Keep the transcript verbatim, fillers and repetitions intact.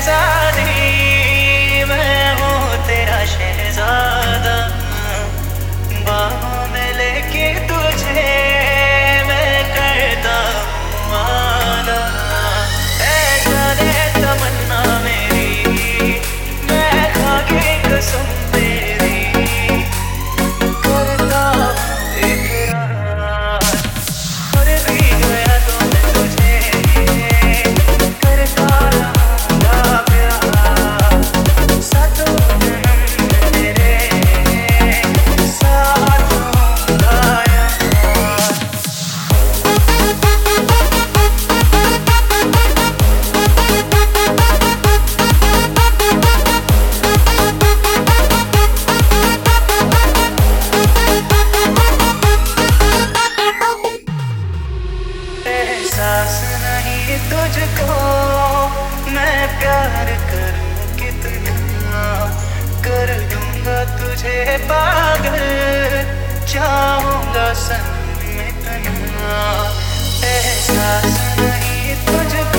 शहजादी, मैं हूँ तेरा शहजादा। बाहों में लेके तुझे मैं करता हूँ वादा। ऐ जाने तमन्ना मेरी, मैं खा के कसम तेरी करता हूँ इकरार। मर भी गया तो मैं तुझे करता रहूँगा प्यार। सातों जन्म तेरे साथ होऊंगा यार। एहसास नहीं तुझको मैं प्यार करूं कितना, कर दूंगा तुझे पागल, चाहूंगा सनम इतना। एहसास नहीं तुझको